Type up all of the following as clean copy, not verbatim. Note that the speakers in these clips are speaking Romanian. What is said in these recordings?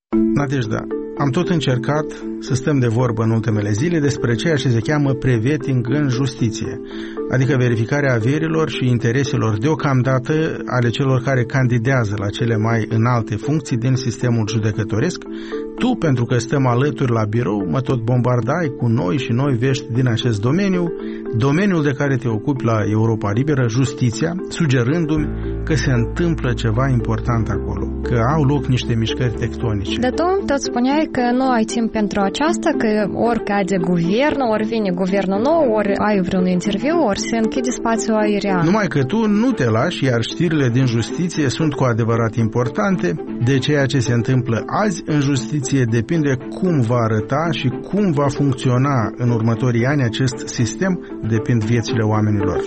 Nadejda, am tot încercat să stăm de vorbă în ultimele zile despre ceea ce se cheamă prevetting în justiție, adică verificarea averilor și intereselor deocamdată ale celor care candidează la cele mai înalte funcții din sistemul judecătoresc. Tu, pentru că stăm alături la birou, mă tot bombardai cu noi și noi vești din acest domeniu, domeniul de care te ocupi la Europa Liberă, justiția, sugerându-mi că se întâmplă ceva important acolo, că au loc niște mișcări tectonice. Dar tu tot spuneai că nu ai timp pentru aceasta, că ori cade guvernul, ori vine guvernul nou, ori ai vreun interviu, ori se închide spațiul aerian. Numai că tu nu te lași, iar știrile din justiție sunt cu adevărat importante. De ceea ce se întâmplă azi în justiție depinde cum va arăta și cum va funcționa în următorii ani acest sistem, depind viețile oamenilor.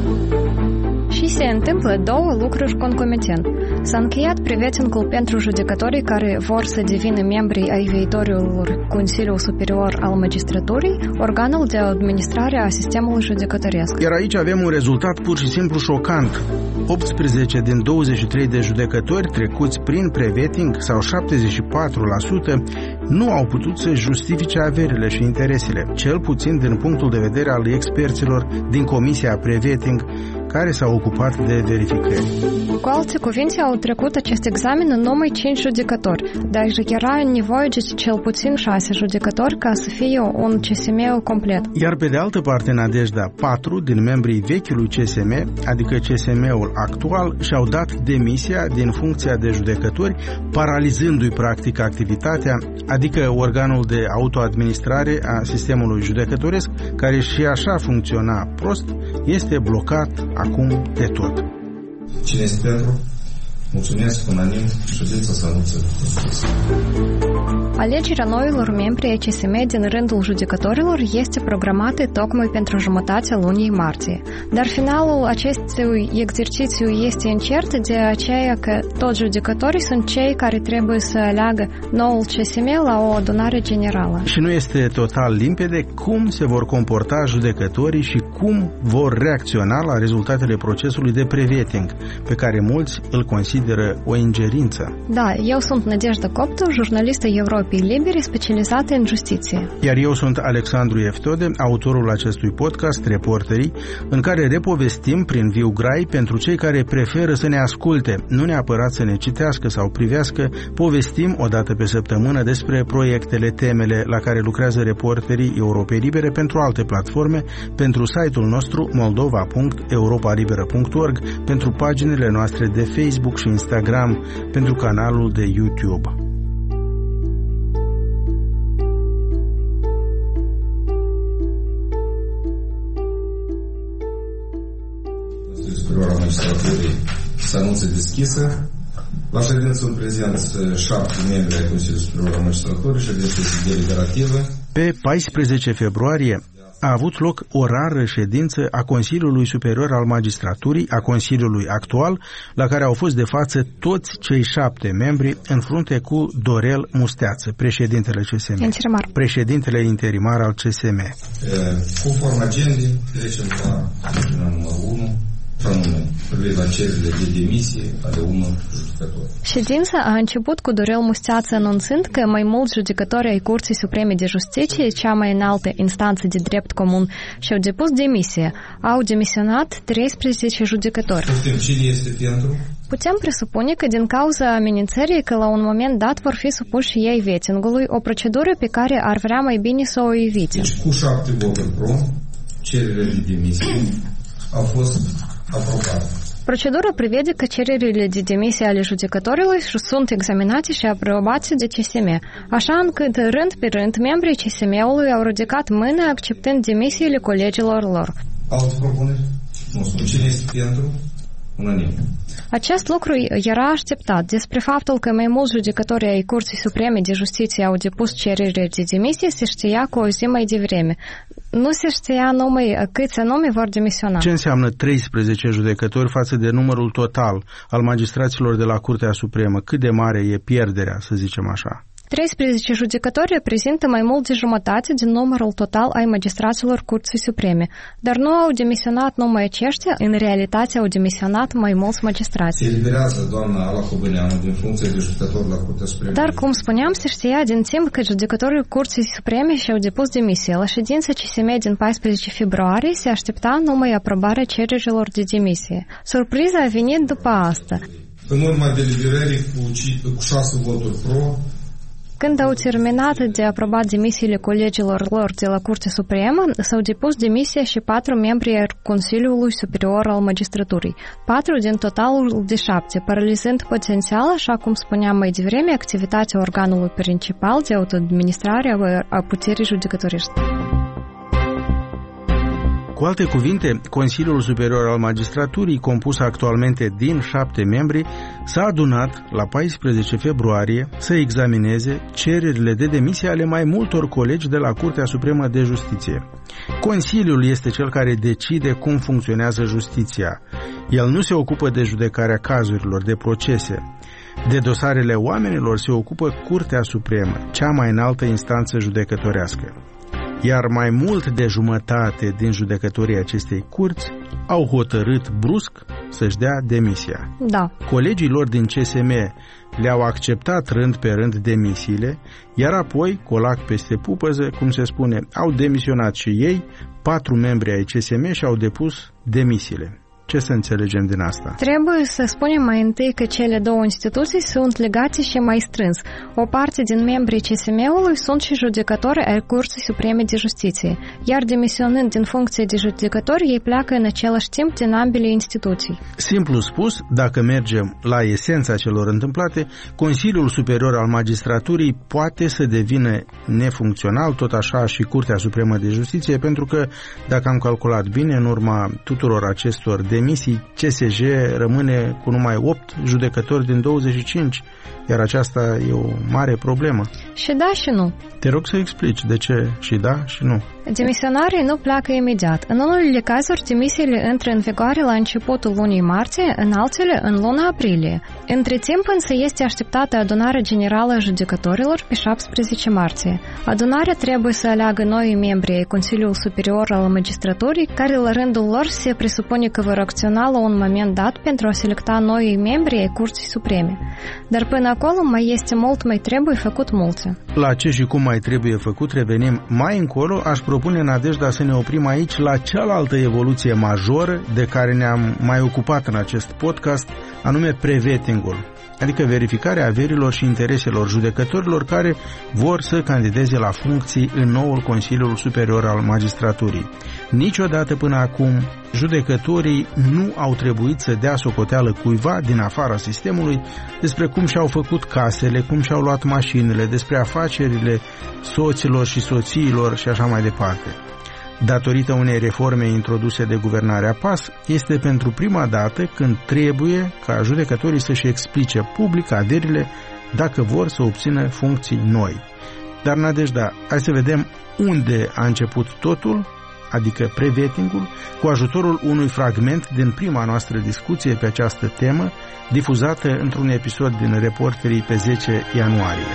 Și se întâmplă două lucruri concomitent. S-a încheiat prevetting-ul pentru judecătorii care vor să devină membri ai viitorului Consiliu Superior al Magistraturii, organul de administrare a sistemului judecătoresc. Iar aici avem un rezultat pur și simplu șocant. 18 din 23 de judecători trecuți prin prevetting, sau 74%, nu au putut să justifice averile și interesele, cel puțin din punctul de vedere al experților din Comisia Prevetting, care s-au ocupat de verificări. Cu alte cuvinte, au trecut acest examen în numai 5 judecători, dar era nevoie de cel puțin 6 judecători ca să fie un CSM complet. Iar pe de altă parte, Nadejda, 4 din membrii vechiului CSM, adică CSM-ul actual, și-au dat demisia din funcția de judecători, paralizându-i practic activitatea, adică organul de autoadministrare a sistemului judecătoresc, care și așa funcționa prost, este blocat acum de tot. Cine este pentru? Mulțumesc, unanim, ședința s-a anunțat. Alegerea noilor membri ai CSM din rândul judecătorilor este programată tocmai pentru jumătatea lunii martie. Dar finalul acestui exercițiu este incert, de aceea că toți judecătorii sunt cei care trebuie să aleagă noul CSM la o adunare generală. Și nu este total limpede cum se vor comporta judecătorii și cum vor reacționa la rezultatele procesului de prevetting, pe care mulți îl consideră o ingerință. Da, eu sunt Nadejda Coptu, jurnalistă Europei Libere specializată în justiție. Iar eu sunt Alexandru Eftode, autorul acestui podcast, Reporterii, în care repovestim prin viu grai pentru cei care preferă să ne asculte, nu neapărat să ne citească sau privească, povestim o dată pe săptămână despre proiectele, temele la care lucrează Reporterii Europei Libere pentru alte platforme, pentru site-ul nostru moldova.europalibera.org, pentru paginile noastre de Facebook și Instagram, pentru canalul de YouTube. Superior al Magistraturii se anunță deschisă. La ședință sunt prezenți 7 membri ai Consiliului Superior al Magistraturii, ședință deliberativă. Pe 14 februarie a avut loc o rară ședință a Consiliului Superior al Magistraturii, a Consiliului actual, la care au fost de față toți cei 7 membri în frunte cu Dorel Musteață, președintele CSM. Președintele interimar al CSM. Conform agendei, trecem la numărul 1, la cererile de demisie ale unor judecători. Ședința a început cu Dorel Musteață anunțând că mai mulți judecători ai Curții Supreme de Justiție, cea mai înaltă instanță de drept comun, și-au depus demisie. Au demisionat 13 judecători. Cine este pentru? Putem presupune că din cauza amenințării că la un moment dat vor fi supuși ei vettingului, o procedură pe care ar vrea mai bine să o evite. Deci cu 7 voturi pro, cererile de demisie au fost aprobate. Procedura prevede că cererile de demisie ale judecătorilor sunt examinate și aprobate de CSM, așa încât rând pe rând membrii CSM-ului au ridicat mâna acceptând demisiile colegilor lor. Alte propuneri? Nu spun. Cine este pentru? Unanim. Acest lucru era așteptat. Despre faptul că mai mulți judecători ai Curții Supreme de Justiție au depus cereri de demisie se știa cu o zi mai devreme. Nu se știa numai câți anume vor demisiona. Ce înseamnă 13 judecători față de numărul total al magistraților de la Curtea Supremă? Cât de mare e pierderea, să zicem așa? 13 judecători reprezintă mai mult de jumătate din numărul total ai magistraților Curții Supreme, dar nu au demisionat numai aceștia, în realitate au demisionat mai mulți magistrați. Se eliberează doamna Ala Hobâneanu din funcție de judecător la Curtea Supremă. Dar, cum spuneam, se știa din timp că judecătorii Curții Supreme și-au depus demisie. La ședința CSM din 14 februarie se aștepta numai aprobarea cererilor de demisie. Surpriza a venit după asta. În urma deliberării cu 6 voturi pro, când au terminat de aprobat demisiile colegilor lor de la Curtea Supremă, s-au depus demisia și 4 membri ai Consiliului Superior al Magistraturii, 4 din totalul de 7, paralizând potențial, așa cum spuneam mai devreme, activitatea organului principal de autoadministrare a puterii judecătorești. Cu alte cuvinte, Consiliul Superior al Magistraturii, compus actualmente din 7 membri, s-a adunat la 14 februarie să examineze cererile de demisie ale mai multor colegi de la Curtea Supremă de Justiție. Consiliul este cel care decide cum funcționează justiția. El nu se ocupă de judecarea cazurilor, de procese. De dosarele oamenilor se ocupă Curtea Supremă, cea mai înaltă instanță judecătorească. Iar mai mult de jumătate din judecătorii acestei curți au hotărât brusc să-și dea demisia. Da. Colegii lor din CSM le-au acceptat rând pe rând demisiile, iar apoi, colac peste pupăză, cum se spune, au demisionat și ei, 4 membri ai CSM și-au depus demisiile. Ce să înțelegem din asta? Trebuie să spunem mai întâi că cele două instituții sunt legate și mai strâns. O parte din membrii CSM-ului sunt și judecători ai Curții Supreme de Justiție, iar demisionând din funcție de judecători, ei pleacă în același timp din ambele instituții. Simplu spus, dacă mergem la esența celor întâmplate, Consiliul Superior al Magistraturii poate să devină nefuncțional, tot așa și Curtea Supremă de Justiție, pentru că, dacă am calculat bine, în urma tuturor acestor demisii, CSJ rămâne cu numai 8 judecători din 25, iar aceasta e o mare problemă. Și da și nu. Te rog să explici de ce și da și nu. Demisionarii nu pleacă imediat. În unele cazuri, demisiile intră în vigoare la începutul lunii martie, în altele în luna aprilie. Între timp însă este așteptată adunarea generală a judecătorilor pe 17 martie. Adunarea trebuie să aleagă noi membri ai Consiliului Superior al Magistraturii, care la rândul lor se presupune că vor acționa la un moment dat pentru a selecta noi membri ai Curții Supreme. Dar până acolo mai trebuie făcut multe. La ce și cum mai trebuie făcut revenim mai încolo. Aș propune, Nadejda, să ne oprim aici la cealaltă evoluție majoră de care ne-am mai ocupat în acest podcast, anume pre-vetting-ul, adică verificarea averilor și intereselor judecătorilor care vor să candideze la funcții în noul Consiliul Superior al Magistraturii. Niciodată până acum, judecătorii nu au trebuit să dea socoteală cuiva din afara sistemului despre cum și-au făcut casele, cum și-au luat mașinile, despre afacerile soților și soțiilor și așa mai departe. Datorită unei reforme introduse de guvernarea PAS, este pentru prima dată când trebuie ca judecătorii să-și explice public averile dacă vor să obțină funcții noi. Dar, Nadejda, hai să vedem unde a început totul, adică pre-vetting-ul, cu ajutorul unui fragment din prima noastră discuție pe această temă, difuzată într-un episod din Reporterii pe 10 ianuarie.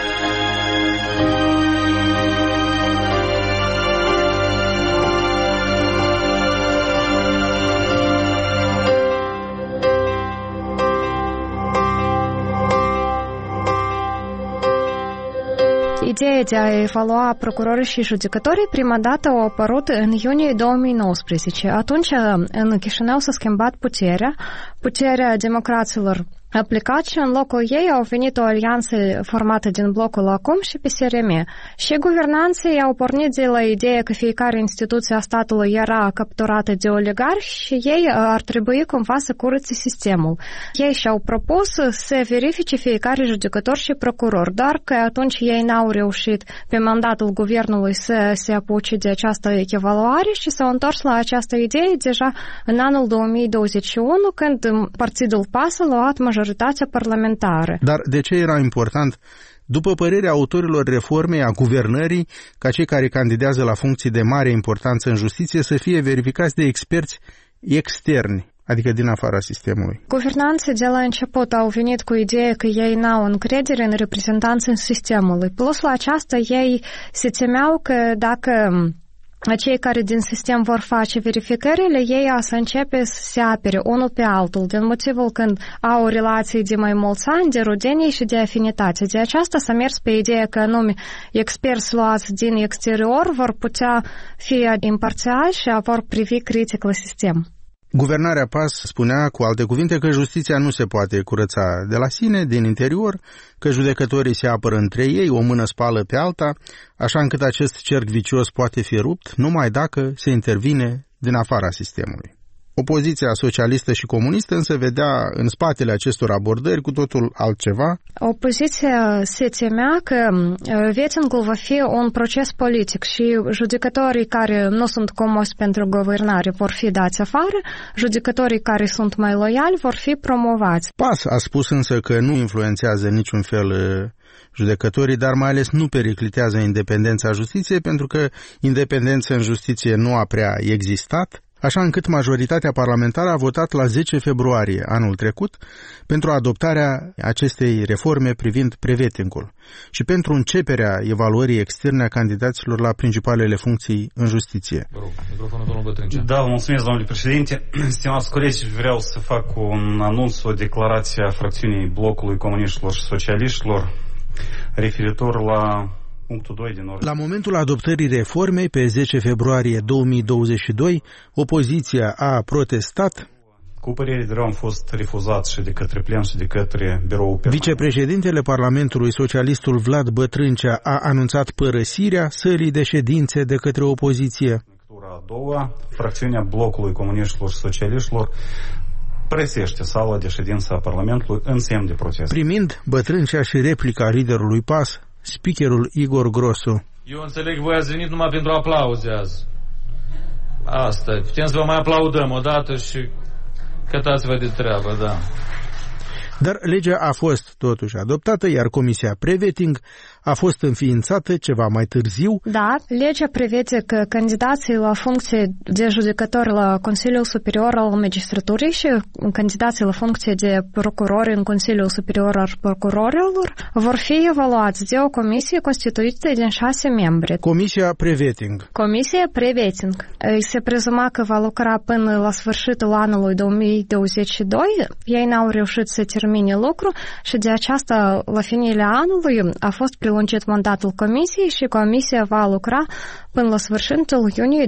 Ideea de a evalua procurorii și judecătorii prima dată au apărut în iunie 2019. Atunci în Chișinău s-a schimbat puterea democraților a plecat și în locul ei au venit o alianță formată din Blocul Acum și PSRM. Și guvernanții au pornit de la ideea că fiecare instituție a statului era capturată de oligarhi și ei ar trebui cumva să curățe sistemul. Ei și-au propus să verifice fiecare judecător și procuror, doar că atunci ei n-au reușit pe mandatul guvernului să se apuce de această evaluare și s-au întors la această idee deja în anul 2021, când partidul PAS a luat majoritatea parlamentară. Dar de ce era important, după părerea autorilor reformei a guvernării, ca cei care candidează la funcții de mare importanță în justiție să fie verificați de experți externi, adică din afara sistemului. Guvernanții de la început au venit cu ideea că ei n-au încredere în reprezentanții sistemului. Plus la aceasta, ei se temeau că dacă cei care din sistem vor face verificările, ei o să începe să se apere unul pe altul, din motivul când au relații de mai mulți ani, de rudenie și de afinitate. De aceasta s-a mers pe ideea că anume experți luați din exterior vor putea fi imparțiali și vor privi critic la sistem. Guvernarea PAS spunea, cu alte cuvinte, că justiția nu se poate curăța de la sine, din interior, că judecătorii se apără între ei, o mână spală pe alta, așa încât acest cerc vicios poate fi rupt numai dacă se intervine din afara sistemului. Opoziția socialistă și comunistă însă vedea în spatele acestor abordări cu totul altceva. Opoziția se temea că vettingul va fi un proces politic și judecătorii care nu sunt comozi pentru guvernare vor fi dați afară, judecătorii care sunt mai loiali vor fi promovați. PAS a spus însă că nu influențează niciun fel judecătorii, dar mai ales nu periclitează independența justiției, pentru că independența în justiție nu a prea existat, așa încât majoritatea parlamentară a votat la 10 februarie anul trecut pentru adoptarea acestei reforme privind prevettingul și pentru începerea evaluării externe a candidaților la principalele funcții în justiție. Microfonul domnul Bătrâncea. Da, mulțumesc, domnule președinte. Stimați colegi, vreau să fac un anunț, o declarație a fracțiunii Blocului Comuniștilor și Socialiștilor referitor la punctul 2 din ordine. La momentul adoptării reformei, pe 10 februarie 2022, opoziția a protestat. Cu părere de rău am fost refuzat și de către plen și de către biroul permanent. Vicepreședintele Parlamentului, socialistul Vlad Bătrâncea, a anunțat părăsirea sălii de ședințe de către opoziție. Lectura a doua, fracțiunea Blocului Comuniștilor și Socialiștilor presește sala de ședință a Parlamentului în semn de protest. Primind Bătrâncea și replica liderului PAS, speakerul Igor Grosu. Eu înțeleg, voi ați venit numai pentru aplauze azi. Asta, putem să vă mai aplaudăm odată și cătați-vă de treabă, da. Dar legea a fost totuși adoptată, iar Comisia Prevetting a fost înființată ceva mai târziu. Da, legea prevede că candidații la funcție de judecător la Consiliul Superior al Magistraturii și candidații la funcție de procurori în Consiliul Superior al Procurorilor vor fi evaluați de o comisie constituită din 6 membri. Comisia Prevetting. Comisia Prevetting. Se prezuma că va lucra până la sfârșitul anului 2022. Ei n-au reușit să termine lucru și de aceasta, la finele anului, a fost prelungit mandatul comisiei și comisia va lucra până la sfârșitul iunie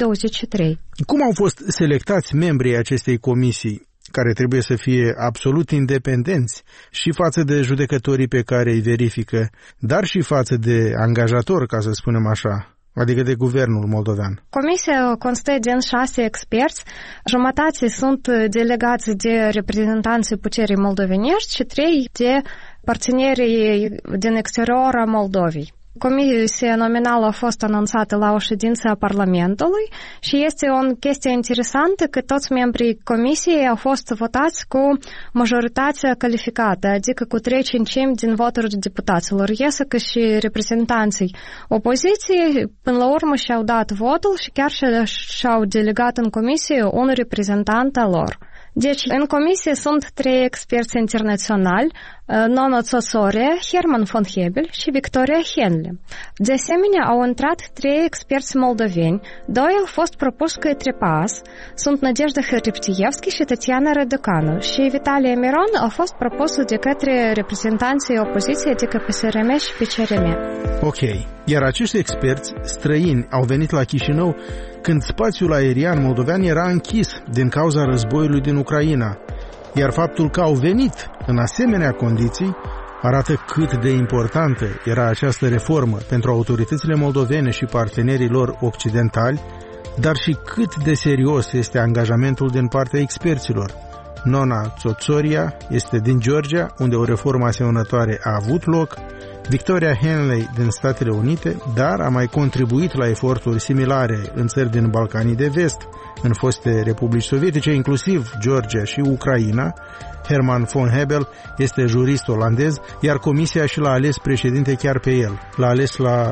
2023. Cum au fost selectați membrii acestei comisii, care trebuie să fie absolut independenți și față de judecătorii pe care îi verifică, dar și față de angajator, ca să spunem așa, adică de guvernul moldovean? Comisia constă din 6 experți, jumătate sunt delegați de reprezentanții puterii moldovenești și 3 de partenerii din exterior a Moldovei. Comisia nominală a fost anunțată la o ședință a Parlamentului și este o chestie interesantă că toți membrii comisiei au fost votați cu majoritatea calificată, adică cu 3/5 din voturi deputaților. Iesă că și reprezentanții opoziției până la urmă și-au dat votul și chiar și-au delegat în comisie un reprezentant al lor. Deci, în comisie sunt 3 experți internaționali, Nono Tsosoria, Herman von Hebel și Victoria Henle. De asemenea, au intrat 3 experți moldoveni, 2 au fost propuși către PAS, sunt Nadejda Hăriptievski și Tatiana Răducanu și Vitalie Miron a fost propusă de către reprezentanții opoziției, adică PSRM și PCRM. Ok, iar acești experți străini au venit la Chișinău când spațiul aerian moldovean era închis din cauza războiului din Ucraina, iar faptul că au venit în asemenea condiții arată cât de importantă era această reformă pentru autoritățile moldovene și partenerii lor occidentali, dar și cât de serios este angajamentul din partea experților. Nona Tsosoria este din Georgia, unde o reformă asemănătoare a avut loc, Victoria Henley din Statele Unite, dar a mai contribuit la eforturi similare în țări din Balcanii de Vest, în foste republici sovietice, inclusiv Georgia și Ucraina, Herman von Hebel este jurist olandez, iar comisia și l-a ales președinte chiar pe el. L-a ales la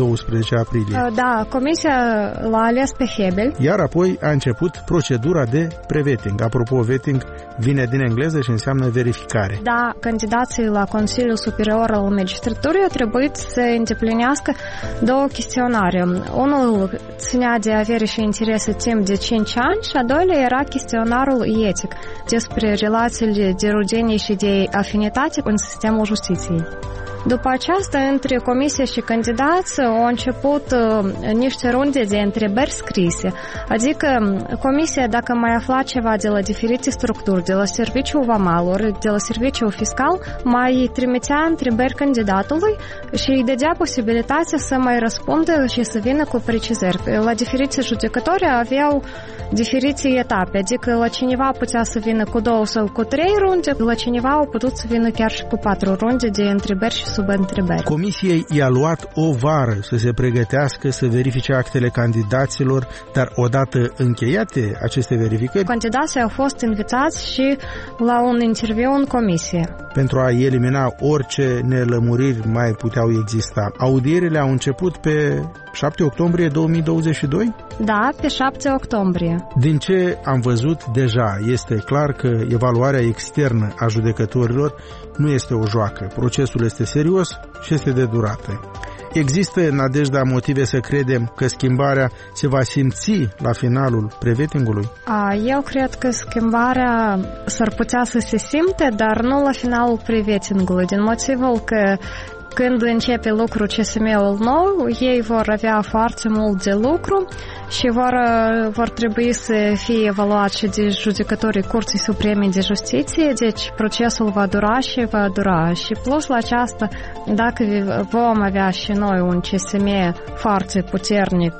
12 aprilie. Da, comisia l-a ales pe Hebel. Iar apoi a început procedura de pre-vetting. Apropo, vetting vine din engleză și înseamnă verificare. Da, candidații la Consiliul Superior al Magistraturii au trebuit să îndeplinească 2 chestionare. Unul ținea de avere și interese timp de 5 ani și a doilea era chestionarul etic despre relațiile de rudenie și de afinitate în sistemul justiției. După aceasta, între comisie și candidați au început niște runde de întrebări scrise, adică comisia, dacă mai afla ceva de la diferite structuri, de la serviciul vamalor, de la serviciul fiscal, mai trimitea întrebări candidatului și îi dădea posibilitatea să mai răspundă și să vină cu precizări. La diferite judecători aveau diferite etape, adică la cineva putea să vină cu 2 sau cu 3 runde, la cineva au putut să vină chiar și cu 4 runde de întrebări și subîntrebări. Comisiei i-a luat o vară să se pregătească să verifice actele candidaților, dar odată încheiate aceste verificări, candidații au fost invitați și la un interviu în comisie. Pentru a elimina orice nelămuriri mai puteau exista. Audierile au început pe 7 octombrie 2022? Da, pe 7 octombrie. Din ce am văzut deja, este clar că evaluarea externă a judecătorilor nu este o joacă. Procesul este serios și este de durată. Există, Nadejda, motive să credem că schimbarea se va simți la finalul pre-vettingului? Eu cred că schimbarea s-ar putea să se simte, dar nu la finalul pre-vettingului, din motivul că când începe lucru CSM-ul nou, ei vor avea foarte mult de lucru și vor trebui să fie evaluați și de judecătorii Curții Supreme de Justiție, deci procesul va dura și va dura. Și plus la aceasta, dacă vom avea și noi un CSM foarte puternic,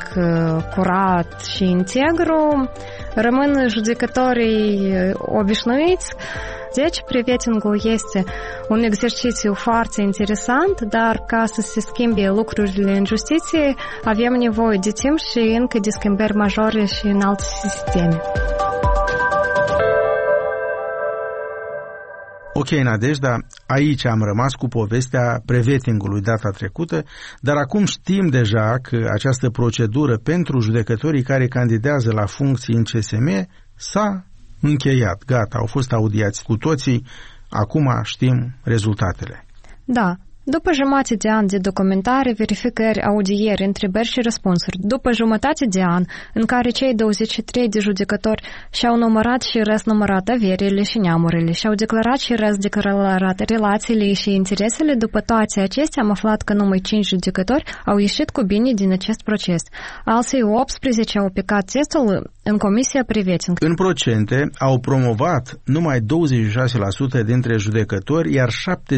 curat și integru, rămân judecătorii obișnuiți. Deci, pre-vettingul este un exercițiu foarte interesant, dar ca să se schimbe lucrurile în justiție, avem nevoie de timp și încă de schimbări majore și în alte sisteme. Ok, Nadejda, aici am rămas cu povestea pre-vettingului data trecută, dar acum știm deja că această procedură pentru judecătorii care candidează la funcții în CSM s-a încheiat, gata, au fost audiați cu toții, acum știm rezultatele. Da. După jumătate de an de documentare, verificări, audieri, întrebări și răspunsuri, după jumătate de an în care cei 23 de judecători și-au numărat și răsnumărat averile și neamurile și-au declarat și răsdeclarat relațiile și interesele, după toate acestea am aflat că numai 5 judecători au ieșit cu bine din acest proces. Alții 18 au picat testul în comisia pre-vetting. În procente au promovat numai 26% dintre judecători, iar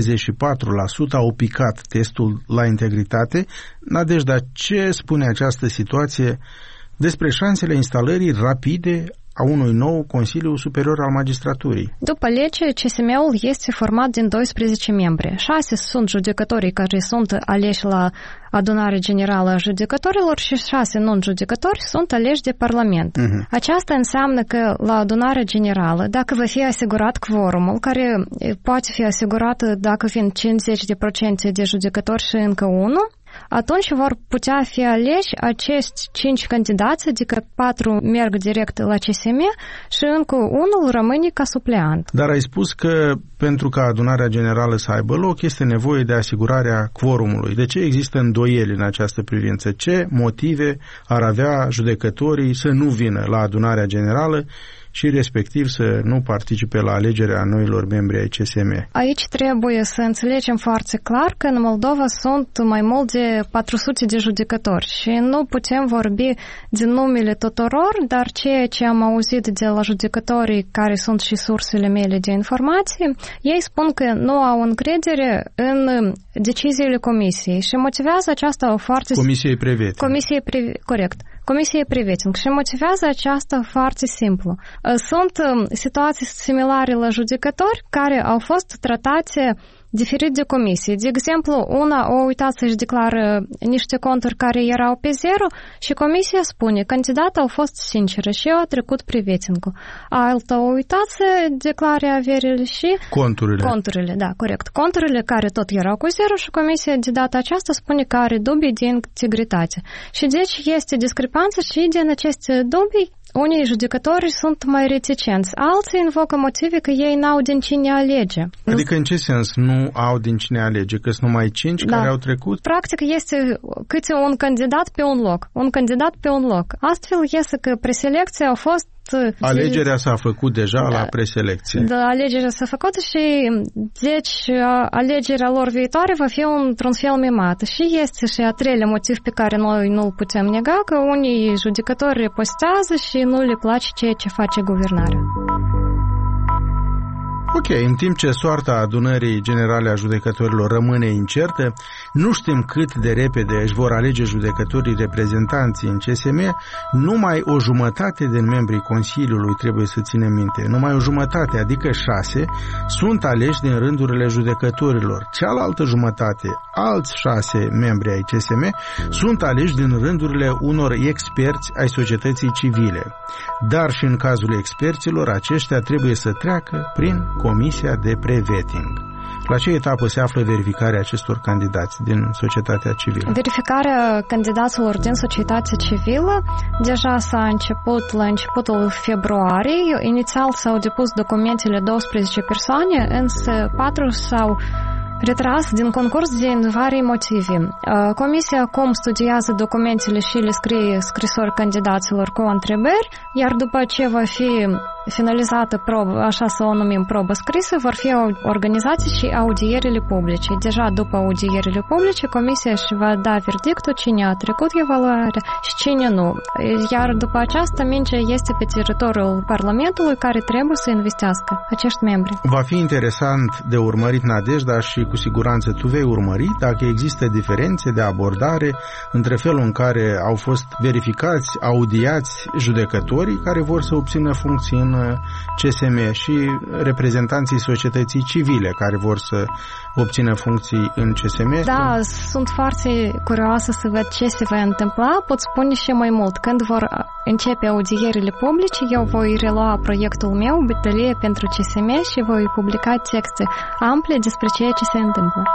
74% au picat testul la integritate. Nadejda, ce spune această situație despre șansele instalării rapide a unui nou Consiliu Superior al Magistraturii? După lege, CSM-ul este format din 12 membri. 6 sunt judecătorii care sunt aleși la adunare generală a judecătorilor și 6 non-judecători sunt aleși de Parlament. Aceasta înseamnă că la adunarea generală, dacă va fi asigurat quorumul, care poate fi asigurat dacă vin 50% de judecători și încă unul, atunci vor putea fi aleși acești 5 candidați, adică 4 merg direct la CSM și încă unul rămâne ca supleant. Dar ai spus că pentru ca adunarea generală să aibă loc este nevoie de asigurarea quorumului. De ce există îndoieli în această privință? Ce motive ar avea judecătorii să nu vină la adunarea generală și respectiv să nu participe la alegerea noilor membri ai CSM? Aici trebuie să înțelegem foarte clar că în Moldova sunt mai mult de 400 de judecători și nu putem vorbi din numele tuturor, dar ceea ce am auzit de la judecătorii care sunt și sursele mele de informații, ei spun că nu au încredere în deciziile comisiei și motivează aceasta foarte... Comisiei pre-vetting. Corect. Comisiei pre-vetting și motivează aceasta foarte simplu. Sunt situații similare la judecători care au fost tratate diferit de comisie. De exemplu, una o uitat să-și declară niște conturi care erau pe zero și comisia spune, candidata au fost sinceră și eu a trecut pre-vetting-ul. Alta o uitat să declare averile și... Conturile, da, corect. Conturile care tot erau cu zero și comisia de data aceasta spune că are dubii de integritate. Și deci este discrepanță și din aceste dubii unii judecători sunt mai reticenți, alții invocă motive că ei n-au din cine alege. Adică în ce sens nu au din cine alege? Că sunt numai 5 care au trecut? Practic este câte un candidat pe un loc. Un candidat pe un loc. Astfel este că preselecția a fost... Alegerea s-a făcut deja la preselecție. Da, alegerea s-a făcut și deci alegerea lor viitoare va fi într-un fel mimat. Și este și a treilea motiv pe care noi nu-l putem nega, că unii judecători repostează și nu le place ceea ce face guvernarea. Ok, în timp ce soarta adunării generale a judecătorilor rămâne incertă, nu știm cât de repede își vor alege judecătorii reprezentanții în CSM, numai o jumătate din membrii Consiliului, trebuie să ținem minte, numai o jumătate, adică 6, sunt aleși din rândurile judecătorilor. Cealaltă jumătate, alți 6 membri ai CSM, sunt aleși din rândurile unor experți ai societății civile. Dar și în cazul experților, aceștia trebuie să treacă prin Comisia de Pre-Vetting. La ce etapă se află verificarea acestor candidați din societatea civilă? Verificarea candidaților din societatea civilă deja s-a început la începutul februarie. Inițial s-au depus documentele 12 persoane, însă 4 s-au retras din concurs din vari motive. Comisia acum studiază documentele și le scrie scrisori candidaților cu întrebări, iar după ce va fi finalizată probă, așa să o numim probă scrisă, vor fi organizate și audierile publice. Deja după audierile publice, Comisia își va da verdictul cine a trecut evaluarea și cine nu. Iar după aceasta, mingea este pe teritoriul Parlamentului care trebuie să investească acești membri. Va fi interesant de urmărit, Nadejda, și cu siguranță tu vei urmări dacă există diferențe de abordare între felul în care au fost verificați, audiați judecătorii care vor să obțină funcții în CSM și reprezentanții societății civile care vor să obțină funcții în CSM. Da, sunt foarte curioasă să văd ce se va întâmpla. Pot spune și mai mult. Când vor începe audierile publice, eu voi relua proiectul meu, Bătălie pentru CSM, și voi publica texte ample despre ceea ce se întâmplă.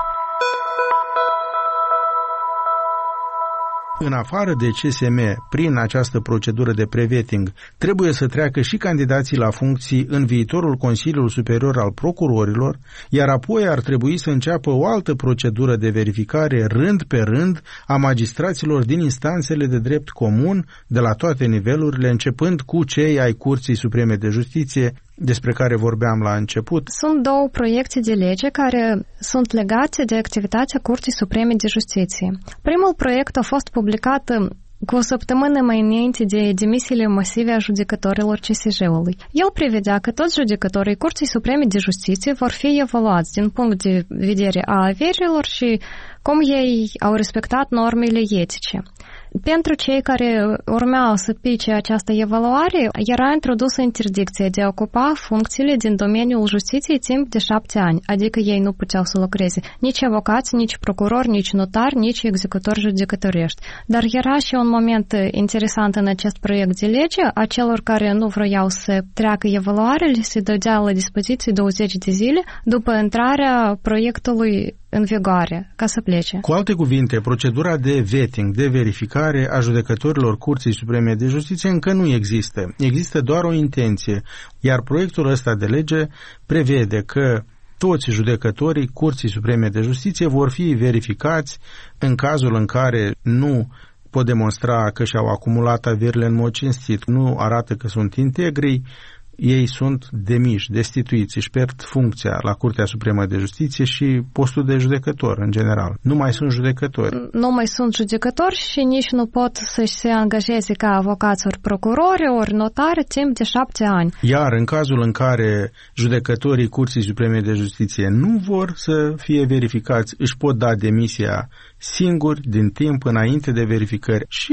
În afară de CSM, prin această procedură de pre-vetting, trebuie să treacă și candidații la funcții în viitorul Consiliul Superior al Procurorilor, iar apoi ar trebui să înceapă o altă procedură de verificare rând pe rând a magistraților din instanțele de drept comun de la toate nivelurile, începând cu cei ai Curții Supreme de Justiție, despre care vorbeam la început. Sunt două proiecte de lege care sunt legate de activitatea Curții Supreme de Justiție. Primul proiect a fost publicat cu o săptămână mai înainte de demisiile masive a judecătorilor CSJ-ului. El prevedea că toți judecătorii Curții Supreme de Justiție vor fi evaluați din punct de vedere a averilor și cum ei au respectat normele etice. Pentru cei care urmeau să pice această evaluare, era introdusă interdicția de a ocupa funcțiile din domeniul justiției timp de 7 ani, adică ei nu puteau să lucreze nici avocați, nici procurori, nici notari, nici executori judecătorești. Dar era și un moment interesant în acest proiect de lege, a celor care nu vroiau să treacă evaluarele se dădea la dispoziție 20 de zile după intrarea proiectului în vigoare, ca să plece. Cu alte cuvinte, procedura de vetting, de verificare a judecătorilor Curții Supreme de Justiție încă nu există. Există doar o intenție, iar proiectul ăsta de lege prevede că toți judecătorii Curții Supreme de Justiție vor fi verificați în cazul în care nu pot demonstra că și-au acumulat averile în mod cinstit, nu arată că sunt integri, ei sunt demiși, destituiți, își pierd funcția la Curtea Supremă de Justiție și postul de judecător în general. Nu mai sunt judecători. Nu mai sunt judecători și nici nu pot să-și se angajeze ca avocați ori procurori, ori notari timp de 7 ani. Iar în cazul în care judecătorii Curții Supreme de Justiție nu vor să fie verificați, își pot da demisia singuri din timp înainte de verificări și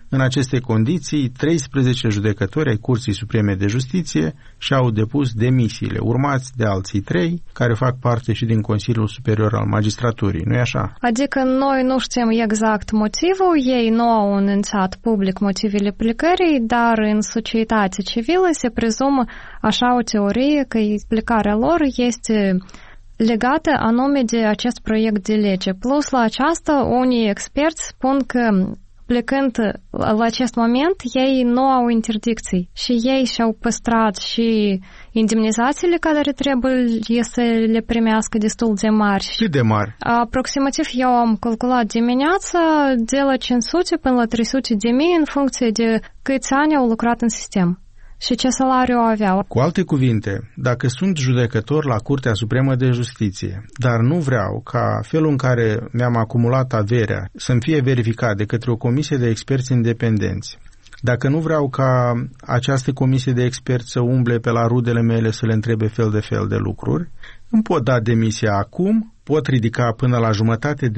În aceste condiții, 13 judecători ai Curții Supreme de Justiție și-au depus demisiile, urmați de alții 3, care fac parte și din Consiliul Superior al Magistraturii, nu-i așa? Adică noi nu știm exact motivul, ei nu au anunțat public motivele plecării, dar în societatea civilă se prezumă așa o teorie că plecarea lor este legată anume de acest proiect de lege. Plus la aceasta, unii experți spun că plecând la acest moment, ei nu au interdicții și ei și-au păstrat și indemnizațiile care trebuie să le primească destul de mari. Cât de mari? Aproximativ eu am calculat dimineața de la 500 până la 300 de mii în funcție de câți ani au lucrat în sistem și ce salariu aveau. Cu alte cuvinte, dacă sunt judecător la Curtea Supremă de Justiție, dar nu vreau ca felul în care mi-am acumulat averea să-mi fie verificat de către o comisie de experți independenți, dacă nu vreau ca această comisie de experți să umble pe la rudele mele să le întrebe fel de fel de lucruri, îmi pot da demisia acum, pot ridica până la 500.000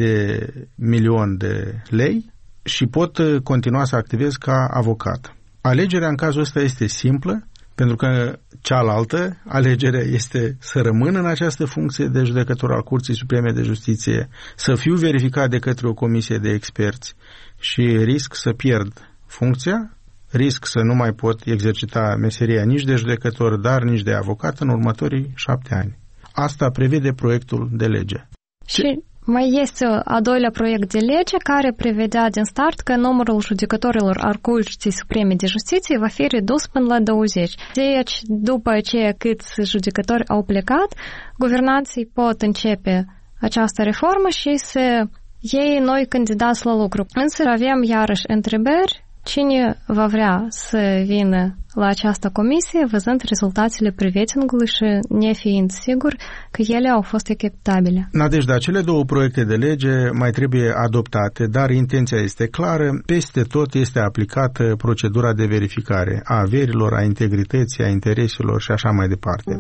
de lei și pot continua să activez ca avocat. Alegerea în cazul ăsta este simplă, pentru că cealaltă alegere este să rămân în această funcție de judecător al Curții Supreme de Justiție, să fiu verificat de către o comisie de experți și risc să pierd funcția, risc să nu mai pot exercita meseria nici de judecător, dar nici de avocat în următorii 7 ani. Asta prevede proiectul de lege. Și mai este a doilea proiect de lege care prevedea din start că numărul judecătorilor al Curții Supreme de Justiție va fi redus până la 20. Deci, după aceea câți judecători au plecat, guvernanții pot începe această reformă și să iei noi candidați la lucru. Însă avem iarăși întrebări. Cine va vrea să vină la această comisie văzând rezultatele pre-vetting-ului și nefiind sigur că ele au fost echitabile? Nadejda, cele două proiecte de lege mai trebuie adoptate, dar intenția este clară. Peste tot este aplicată procedura de verificare a averilor, a integrității, a intereselor și așa mai departe.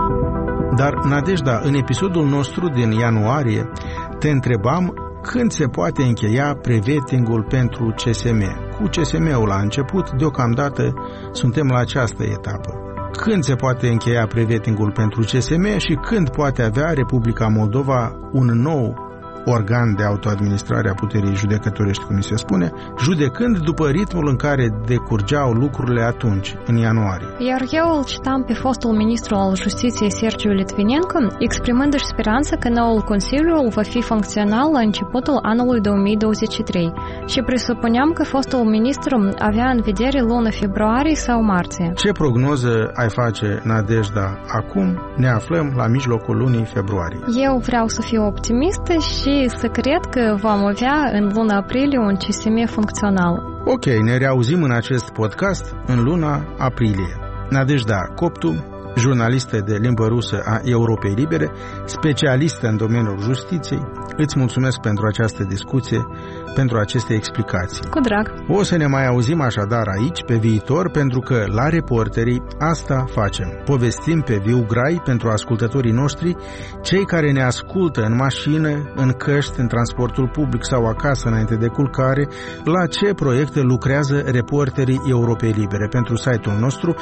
Dar, Nadejda, în episodul nostru din ianuarie te întrebam când se poate încheia pre-vetting-ul pentru CSM. Cu CSM-ul la început, deocamdată suntem la această etapă. Când se poate încheia pre-vetting-ul pentru CSM și când poate avea Republica Moldova un nou organ de autoadministrare a puterii judecătorești, cum se spune, judecând după ritmul în care decurgeau lucrurile atunci, în ianuarie. Iar eu îl citam pe fostul ministru al Justiției, Sergiu Litvinenko, exprimându-și speranța că noul Consiliu va fi funcțional la începutul anului 2023 și presupuneam că fostul ministru avea în vedere luna februarie sau martie. Ce prognoză ai face, Nadejda? Acum ne aflăm la mijlocul lunii februarie. Eu vreau să fiu optimistă și să cred că vom avea în luna aprilie un CSM funcțional. Ok, ne reauzim în acest podcast în luna aprilie. Nadejda Coptu, jurnalistă de limbă rusă a Europei Libere, specialistă în domeniul justiției, îți mulțumesc pentru această discuție, pentru aceste explicații. Cu drag! O să ne mai auzim așadar aici pe viitor, pentru că la Reporterii asta facem. Povestim pe viu grai pentru ascultătorii noștri, cei care ne ascultă în mașină, în căști, în transportul public sau acasă înainte de culcare, la ce proiecte lucrează Reporterii Europei Libere pentru site-ul nostru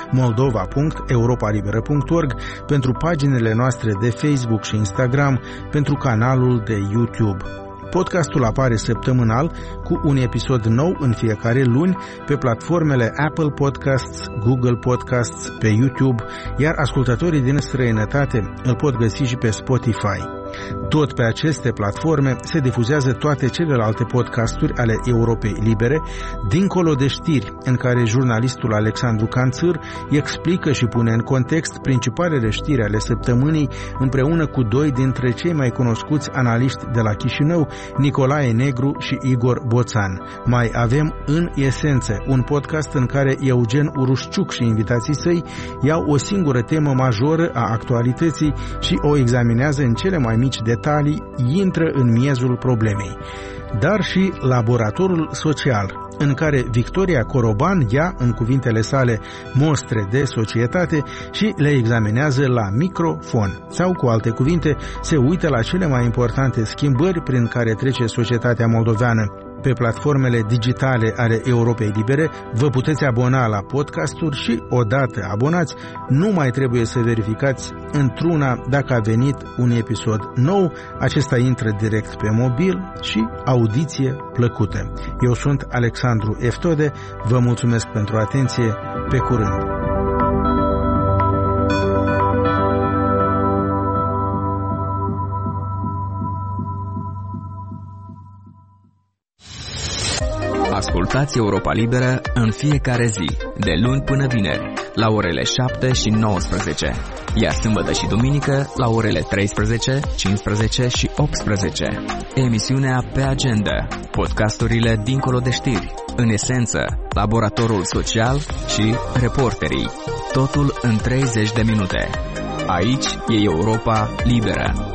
moldova.europalibera.org, pentru paginile noastre de Facebook și Instagram, pentru canalul de YouTube. Podcastul apare săptămânal cu un episod nou în fiecare luni pe platformele Apple Podcasts, Google Podcasts, pe YouTube, iar ascultătorii din străinătate îl pot găsi și pe Spotify. Tot pe aceste platforme se difuzează toate celelalte podcasturi ale Europei Libere, dincolo de știri, în care jurnalistul Alexandru Canțâr explică și pune în context principalele știri ale săptămânii împreună cu doi dintre cei mai cunoscuți analiști de la Chișinău, Nicolae Negru și Igor Boțan. Mai avem În Esență, un podcast în care Eugen Urușciuc și invitații săi iau o singură temă majoră a actualității și o examinează în cele mai mici detalii, intră în miezul problemei. Dar și Laboratorul Social, în care Victoria Coroban ia, în cuvintele sale, mostre de societate și le examinează la microfon. Sau, cu alte cuvinte, se uită la cele mai importante schimbări prin care trece societatea moldoveană. pe platformele digitale ale Europei Libere, vă puteți abona la podcasturi și, odată abonați, nu mai trebuie să verificați într-una dacă a venit un episod nou. Acesta intră direct pe mobil și audiție plăcută. Eu sunt Alexandru Eftode, vă mulțumesc pentru atenție, pe curând! Ascultați Europa Liberă în fiecare zi, de luni până vineri, la orele 7 și 19, iar sâmbătă și duminică la orele 13, 15 și 18. Emisiunea Pe Agenda, podcasturile dincolo de știri, în esență, laboratorul social și reporterii. Totul în 30 de minute. Aici e Europa Liberă.